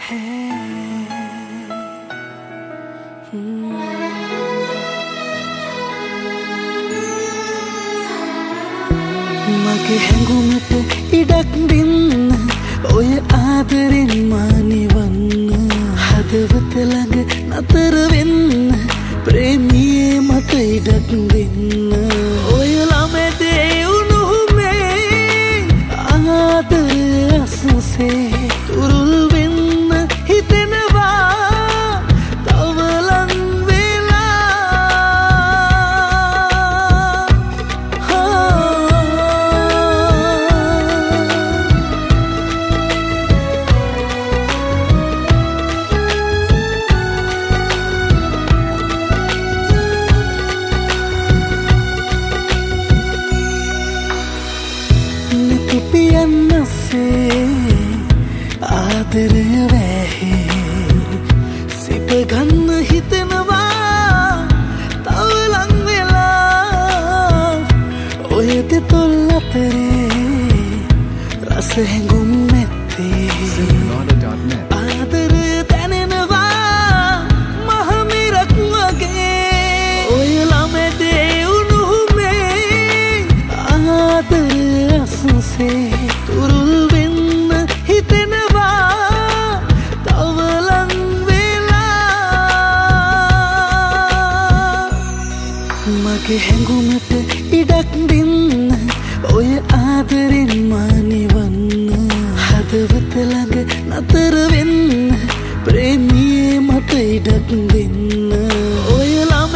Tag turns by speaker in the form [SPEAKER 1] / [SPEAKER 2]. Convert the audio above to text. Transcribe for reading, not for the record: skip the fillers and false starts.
[SPEAKER 1] මගේ හැඟුමට ඉඩක් දෙන්න ඔය ආදරෙන් මානිවන්න හදවත ළඟ නතර වෙන්න ප්‍රේමියේ මට ඉඩක් දෙන්න ඔය ළමදේ උණුහුමේ ආදරය අසසේ තුරුල් වෙන්න හිතෙනවා තව ලං ආදරය වැහේ සිත ගන්න හිතෙනවා තව ලං වෙලා ඔය දෙතොල් අතරේ රස හැඟුම් නැත්තේ ආදරය දැනෙනවා මහමිරක් වගේ ඔය ළමදේ උණුහුමේ ආදරය අසසේ තුරුල් වෙන්න මගේ හැඟුමට ඉඩක් දෙන්න ඔය ආදරෙන් මානිවන්න හදවත ළඟ නතර වෙන්න ප්‍රේමියේ මට ඉඩක් දෙන්න ඔය